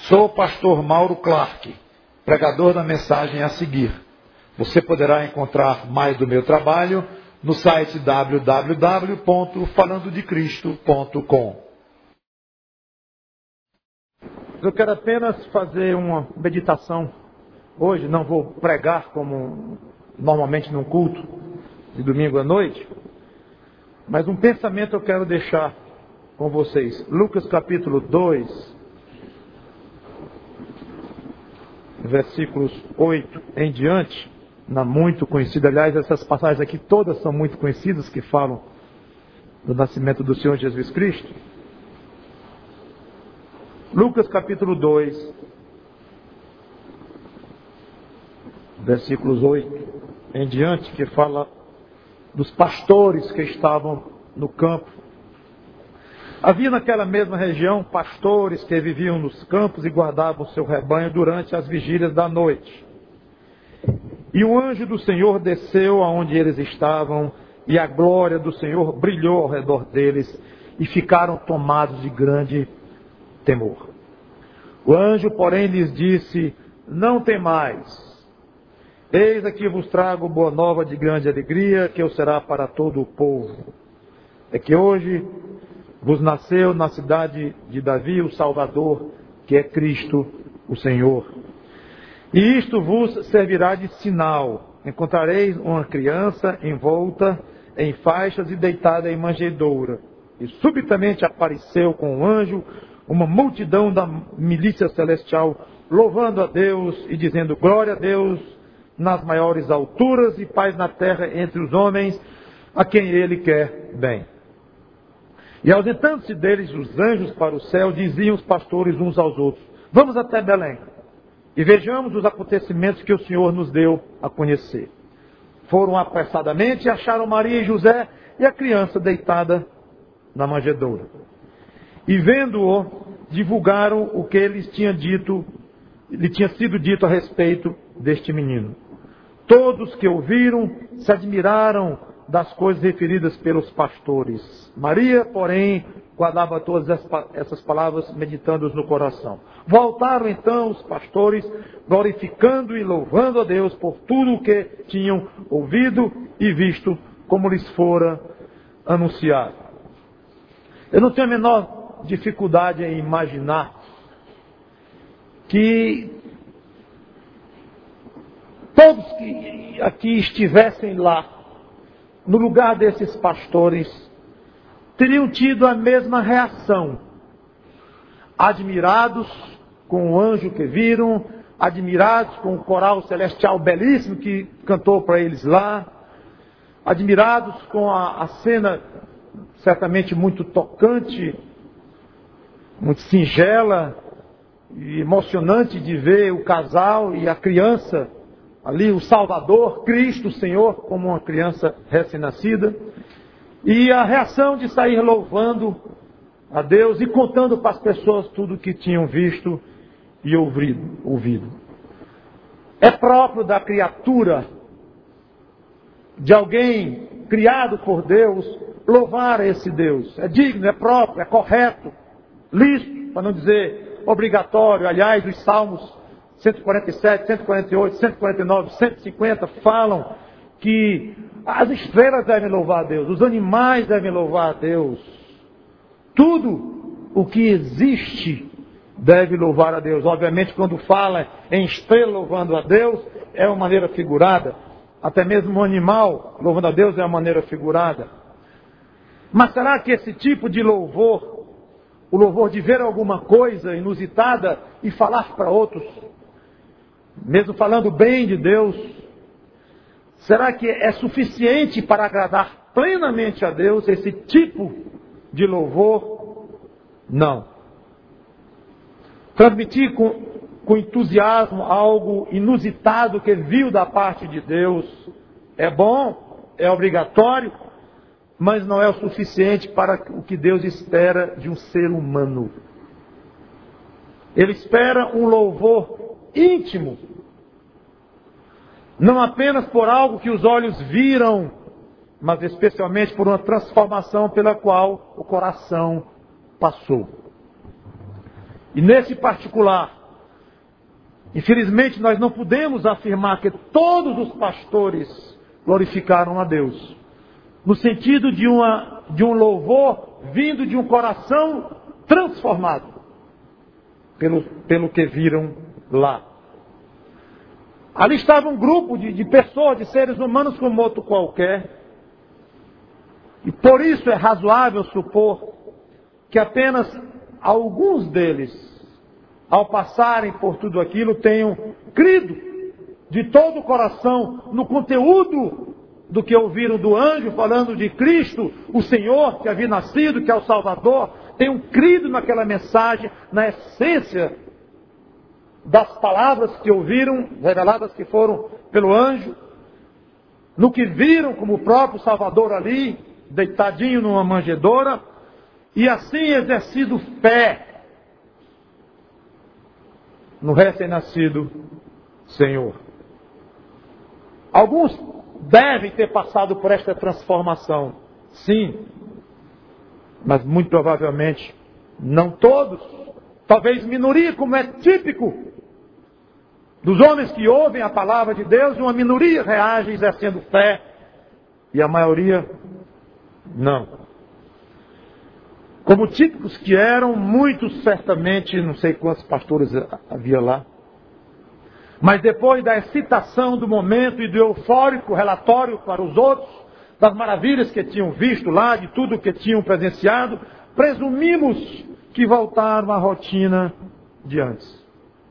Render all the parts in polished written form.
Sou o pastor Mauro Clark, pregador da mensagem a seguir. Você poderá encontrar mais do meu trabalho no site www.falandodecristo.com. Eu quero apenas fazer uma meditação hoje, não vou pregar como normalmente num culto de domingo à noite, mas um pensamento eu quero deixar com vocês. Lucas capítulo 2, versículos 8 em diante, muito conhecido, aliás, essas passagens aqui todas são muito conhecidas, que falam do nascimento do Senhor Jesus Cristo. Lucas capítulo 2, versículos 8 em diante, que fala dos pastores que estavam no campo. Havia naquela mesma região pastores que viviam nos campos e guardavam o seu rebanho durante as vigílias da noite. E o anjo do Senhor desceu aonde eles estavam, e a glória do Senhor brilhou ao redor deles, e ficaram tomados de grande temor. O anjo, porém, lhes disse: não temais, eis aqui vos trago boa nova de grande alegria, que o será para todo o povo. É que hoje vos nasceu na cidade de Davi o Salvador, que é Cristo o Senhor. E isto vos servirá de sinal: encontrareis uma criança envolta em faixas e deitada em manjedoura. E subitamente apareceu com o anjo uma multidão da milícia celestial, louvando a Deus e dizendo: glória a Deus nas maiores alturas e paz na terra entre os homens, a quem Ele quer bem. E ausentando-se deles os anjos para o céu, diziam os pastores uns aos outros: vamos até Belém e vejamos os acontecimentos que o Senhor nos deu a conhecer. Foram apressadamente e acharam Maria e José e a criança deitada na manjedoura. E vendo-o, divulgaram o que lhe tinha sido dito a respeito deste menino. Todos que ouviram se admiraram das coisas referidas pelos pastores. Maria, porém, guardava todas essas palavras, meditando-as no coração. Voltaram então os pastores, glorificando e louvando a Deus por tudo o que tinham ouvido e visto, como lhes fora anunciado. Eu não tenho a menor dificuldade em imaginar que todos que aqui estivessem lá, no lugar desses pastores, teriam tido a mesma reação. Admirados com o anjo que viram, admirados com o coral celestial belíssimo que cantou para eles lá, admirados com a cena certamente muito tocante, muito singela e emocionante de ver o casal e a criança ali, o Salvador, Cristo, o Senhor, como uma criança recém-nascida. E a reação de sair louvando a Deus e contando para as pessoas tudo o que tinham visto e ouvido. É próprio da criatura, de alguém criado por Deus, louvar esse Deus. É digno, é próprio, é correto, lícito, para não dizer obrigatório. Aliás, os Salmos 147, 148, 149, 150 falam que as estrelas devem louvar a Deus, os animais devem louvar a Deus. Tudo o que existe deve louvar a Deus. Obviamente, quando fala em estrela louvando a Deus, é uma maneira figurada. Até mesmo um animal louvando a Deus é uma maneira figurada. Mas será que esse tipo de louvor, o louvor de ver alguma coisa inusitada e falar para outros, mesmo falando bem de Deus, será que é suficiente para agradar plenamente a Deus esse tipo de louvor? Não. Transmitir com entusiasmo algo inusitado que viu da parte de Deus é bom, é obrigatório, mas não é o suficiente para o que Deus espera de um ser humano. Ele espera um louvor íntimo, não apenas por algo que os olhos viram, mas especialmente por uma transformação pela qual o coração passou. E nesse particular, infelizmente nós não podemos afirmar que todos os pastores glorificaram a Deus, no sentido de um louvor vindo de um coração transformado pelo que viram lá. Ali estava um grupo de pessoas, de seres humanos como outro qualquer. E por isso é razoável supor que apenas alguns deles, ao passarem por tudo aquilo, tenham crido de todo o coração no conteúdo do que ouviram do anjo, falando de Cristo, o Senhor que havia nascido, que é o Salvador, tenham crido naquela mensagem, na essência das palavras que ouviram, reveladas que foram pelo anjo, no que viram como o próprio Salvador ali, deitadinho numa manjedoura, e assim exercido fé no recém-nascido Senhor. Alguns devem ter passado por esta transformação, sim, mas muito provavelmente não todos. Talvez minoria, como é típico dos homens que ouvem a palavra de Deus, uma minoria reage exercendo fé, e a maioria não. Como típicos que eram, muitos certamente, não sei quantos pastores havia lá, mas depois da excitação do momento e do eufórico relatório para os outros, das maravilhas que tinham visto lá, de tudo que tinham presenciado, presumimos que voltaram à rotina de antes.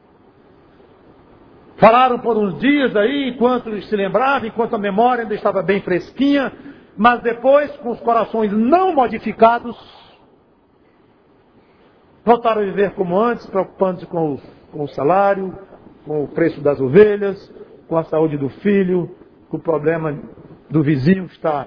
Falaram por uns dias aí, enquanto se lembravam, enquanto a memória ainda estava bem fresquinha, mas depois, com os corações não modificados, voltaram a viver como antes, preocupando-se com o salário, com o preço das ovelhas, com a saúde do filho, com o problema do vizinho que está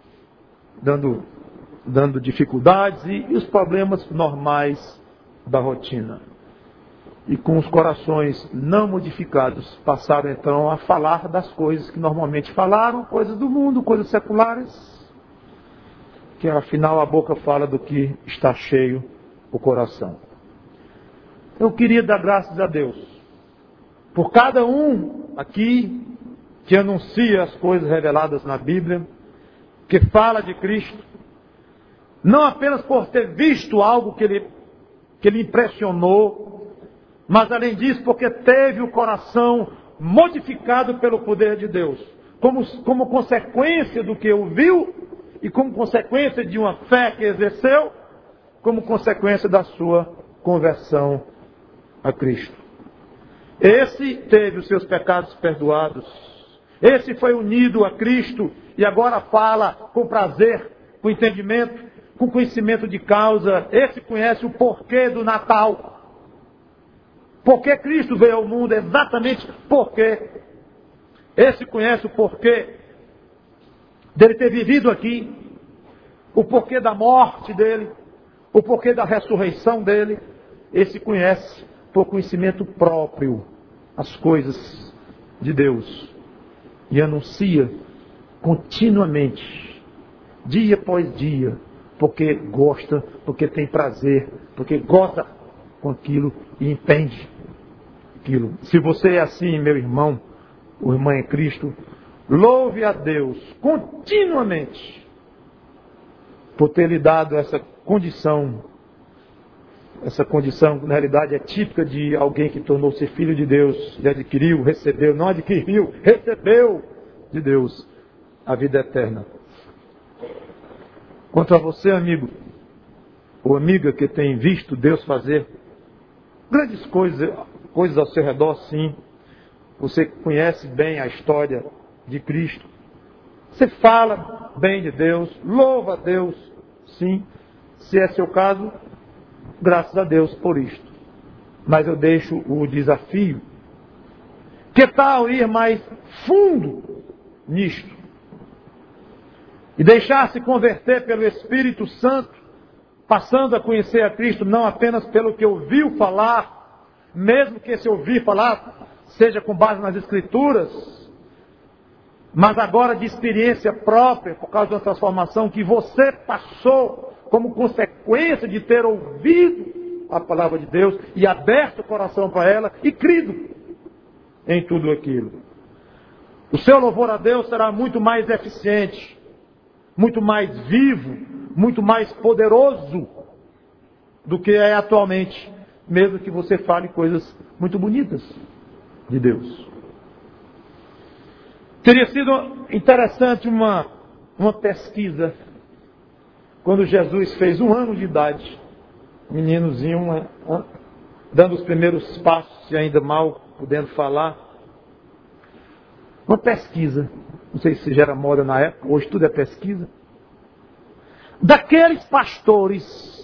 dando dificuldades e os problemas normais da rotina. E com os corações não modificados, passaram então a falar das coisas que normalmente falaram, coisas do mundo, coisas seculares, que afinal a boca fala do que está cheio o coração. Eu queria dar graças a Deus por cada um aqui que anuncia as coisas reveladas na Bíblia, que fala de Cristo, não apenas por ter visto algo que ele impressionou, mas além disso porque teve o coração modificado pelo poder de Deus, como consequência do que ouviu e como consequência de uma fé que exerceu, como consequência da sua conversão a Cristo. Esse teve os seus pecados perdoados. Esse foi unido a Cristo e agora fala com prazer, com entendimento, com conhecimento de causa. Esse conhece o porquê do Natal. Por que Cristo veio ao mundo? Exatamente por quê. Esse conhece o porquê dele ter vivido aqui, o porquê da morte dele, o porquê da ressurreição dele. Esse conhece por conhecimento próprio as coisas de Deus e anuncia continuamente, dia após dia, porque gosta, porque tem prazer, porque goza com aquilo e entende aquilo. Se você é assim, meu irmão, ou irmã em Cristo, louve a Deus continuamente por ter lhe dado essa condição. Essa condição, na realidade, é típica de alguém que tornou-se filho de Deus, e adquiriu, recebeu, não adquiriu, recebeu de Deus a vida eterna. Quanto a você, amigo, ou amiga que tem visto Deus fazer grandes coisas ao seu redor, sim. Você conhece bem a história de Cristo. Você fala bem de Deus, louva a Deus, sim. Se é seu caso, graças a Deus por isto. Mas eu deixo o desafio. Que tal ir mais fundo nisto? E deixar-se converter pelo Espírito Santo, passando a conhecer a Cristo não apenas pelo que ouviu falar, mesmo que esse ouvir falar seja com base nas Escrituras, mas agora de experiência própria, por causa da transformação que você passou como consequência de ter ouvido a palavra de Deus e aberto o coração para ela e crido em tudo aquilo. O seu louvor a Deus será muito mais eficiente, muito mais vivo, muito mais poderoso do que é atualmente, mesmo que você fale coisas muito bonitas de Deus. Teria sido interessante uma pesquisa, quando Jesus fez 1 ano de idade, meninozinho, dando os primeiros passos e ainda mal podendo falar. Uma pesquisa, não sei se gera moda na época, hoje tudo é pesquisa, daqueles pastores,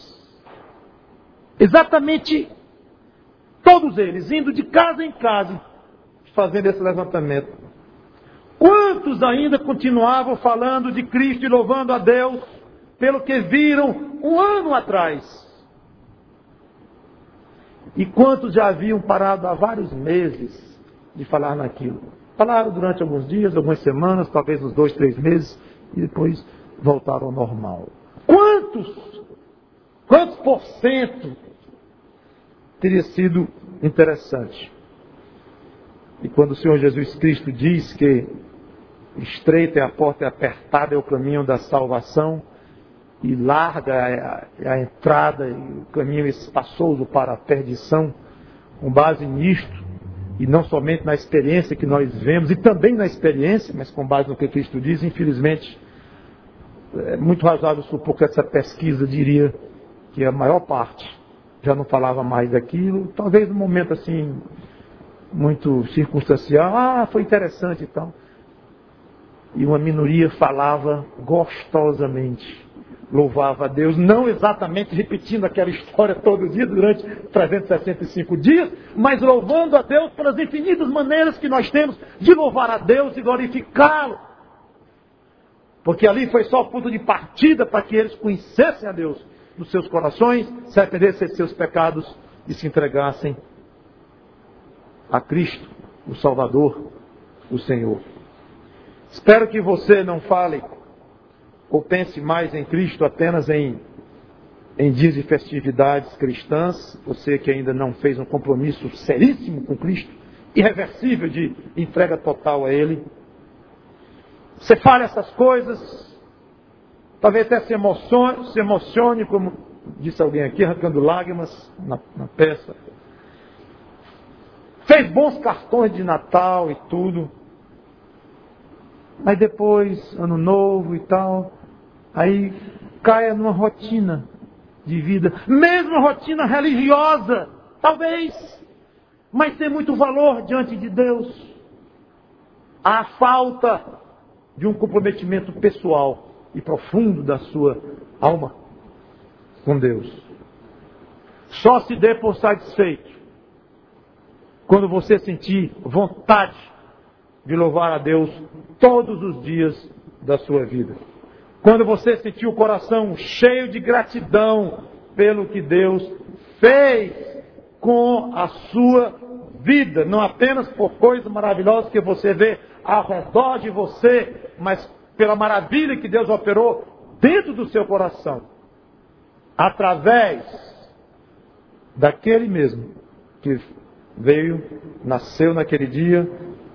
exatamente todos eles, indo de casa em casa, fazendo esse levantamento. Quantos ainda continuavam falando de Cristo e louvando a Deus pelo que viram 1 ano atrás? E quantos já haviam parado há vários meses de falar naquilo? Falaram durante alguns dias, algumas semanas, talvez uns 2, 3 meses, e depois voltaram ao normal. Quantos por cento teria sido interessante? E quando o Senhor Jesus Cristo diz que estreita é a porta e apertada é o caminho da salvação, e larga é a entrada e o caminho espaçoso para a perdição, com base nisto, e não somente na experiência que nós vemos, e também na experiência, mas com base no que Cristo diz, infelizmente, é muito razoável supor que essa pesquisa diria que a maior parte já não falava mais daquilo, talvez num momento assim, muito circunstancial, foi interessante e tal. E uma minoria falava gostosamente, louvava a Deus, não exatamente repetindo aquela história todo dia, durante 365 dias, mas louvando a Deus pelas infinitas maneiras que nós temos de louvar a Deus e glorificá-lo. Porque ali foi só o ponto de partida para que eles conhecessem a Deus nos seus corações, se arrependessem de seus pecados e se entregassem a Cristo, o Salvador, o Senhor. Espero que você não fale ou pense mais em Cristo apenas em dias de festividades cristãs, você que ainda não fez um compromisso seríssimo com Cristo, irreversível de entrega total a Ele. Você fala essas coisas, talvez até se emocione, como disse alguém aqui, arrancando lágrimas na peça. Fez bons cartões de Natal e tudo. Mas depois, ano novo e tal, aí caia numa rotina de vida, mesmo uma rotina religiosa, talvez, mas tem muito valor diante de Deus. Há falta de um comprometimento pessoal e profundo da sua alma com Deus. Só se dê por satisfeito quando você sentir vontade de louvar a Deus todos os dias da sua vida. Quando você sentir o coração cheio de gratidão pelo que Deus fez com a sua vida, não apenas por coisas maravilhosas que você vê ao redor de você, mas pela maravilha que Deus operou dentro do seu coração, através daquele mesmo que nasceu naquele dia,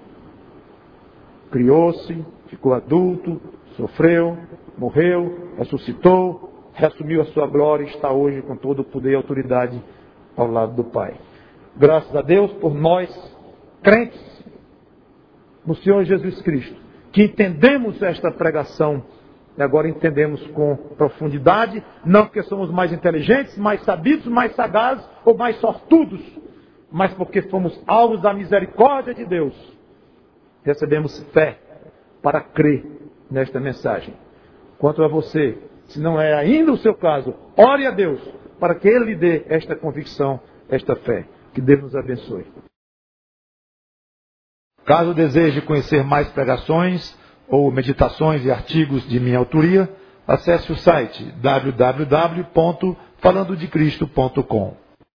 criou-se, ficou adulto, sofreu, morreu, ressuscitou, reassumiu a sua glória e está hoje com todo o poder e autoridade ao lado do Pai. Graças a Deus por nós, crentes no Senhor Jesus Cristo, que entendemos esta pregação e agora entendemos com profundidade, não porque somos mais inteligentes, mais sabidos, mais sagazes ou mais sortudos, mas porque fomos alvos da misericórdia de Deus. Recebemos fé para crer nesta mensagem. Quanto a você, se não é ainda o seu caso, ore a Deus para que Ele lhe dê esta convicção, esta fé. Que Deus nos abençoe. Caso deseje conhecer mais pregações ou meditações e artigos de minha autoria, acesse o site www.falandodecristo.com.